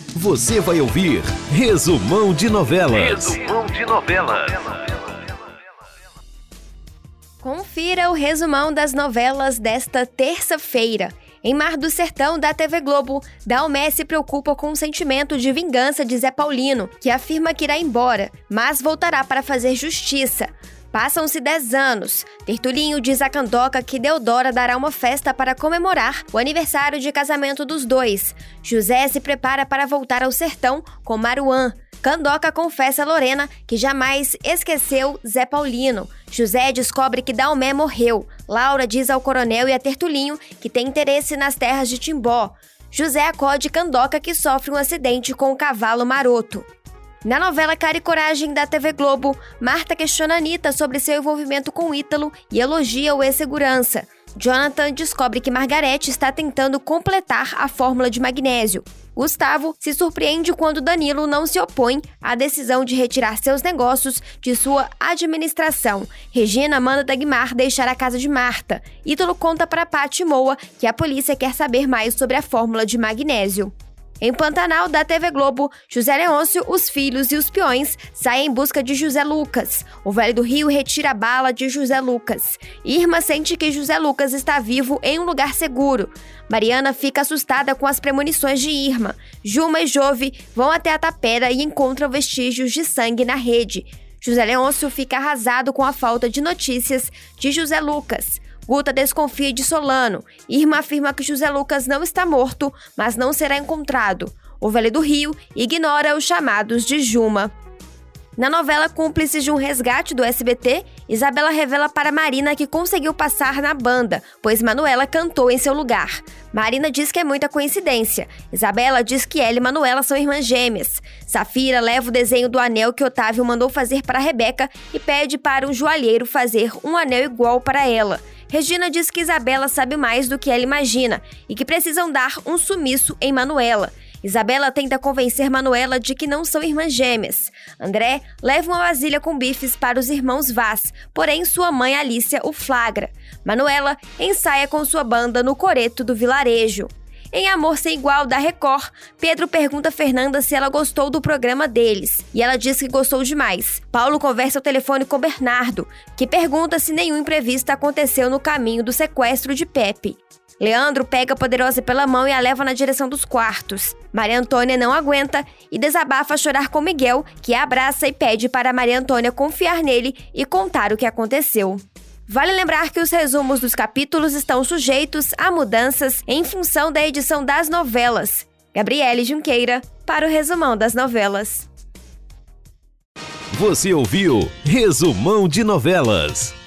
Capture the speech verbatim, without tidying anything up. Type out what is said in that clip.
Você vai ouvir Resumão de Novelas. Resumão de Novelas. Confira o resumão das novelas desta terça-feira. Em Mar do Sertão, da T V Globo, Dalmé se preocupa com o sentimento de vingança de Zé Paulino, que afirma que irá embora, mas voltará para fazer justiça. Passam-se dez anos. Tertulinho diz a Candoca que Deodora dará uma festa para comemorar o aniversário de casamento dos dois. José se prepara para voltar ao sertão com Maruã. Candoca confessa a Lorena que jamais esqueceu Zé Paulino. José descobre que Dalmé morreu. Laura diz ao Coronel e a Tertulinho que tem interesse nas terras de Timbó. José acode Candoca que sofre um acidente com o cavalo maroto. Na novela Cara e Coragem da T V Globo, Marta questiona Anitta sobre seu envolvimento com Ítalo e elogia o ex-segurança. Jonathan descobre que Margarete está tentando completar a fórmula de magnésio. Gustavo se surpreende quando Danilo não se opõe à decisão de retirar seus negócios de sua administração. Regina manda Dagmar deixar a casa de Marta. Ítalo conta para Paty Moa que a polícia quer saber mais sobre a fórmula de magnésio. Em Pantanal, da T V Globo, José Leôncio, os filhos e os peões saem em busca de José Lucas. O velho do Rio retira a bala de José Lucas. Irma sente que José Lucas está vivo em um lugar seguro. Mariana fica assustada com as premonições de Irma. Juma e Jove vão até a tapera e encontram vestígios de sangue na rede. José Leôncio fica arrasado com a falta de notícias de José Lucas. Guta desconfia de Solano. Irma afirma que José Lucas não está morto, mas não será encontrado. O velho do Rio ignora os chamados de Juma. Na novela Cúmplices de um Resgate do S B T, Isabela revela para Marina que conseguiu passar na banda, pois Manuela cantou em seu lugar. Marina diz que é muita coincidência. Isabela diz que ela e Manuela são irmãs gêmeas. Safira leva o desenho do anel que Otávio mandou fazer para Rebeca e pede para um joalheiro fazer um anel igual para ela. Regina diz que Isabela sabe mais do que ela imagina e que precisam dar um sumiço em Manuela. Isabela tenta convencer Manuela de que não são irmãs gêmeas. André leva uma vasilha com bifes para os irmãos Vaz, porém sua mãe Alicia o flagra. Manuela ensaia com sua banda no coreto do vilarejo. Em Amor Sem Igual, da Record, Pedro pergunta a Fernanda se ela gostou do programa deles, e ela diz que gostou demais. Paulo conversa ao telefone com Bernardo, que pergunta se nenhum imprevisto aconteceu no caminho do sequestro de Pepe. Leandro pega a Poderosa pela mão e a leva na direção dos quartos. Maria Antônia não aguenta e desabafa a chorar com Miguel, que a abraça e pede para Maria Antônia confiar nele e contar o que aconteceu. Vale lembrar que os resumos dos capítulos estão sujeitos a mudanças em função da edição das novelas. Gabriele Junqueira, para o Resumão das Novelas. Você ouviu Resumão de Novelas.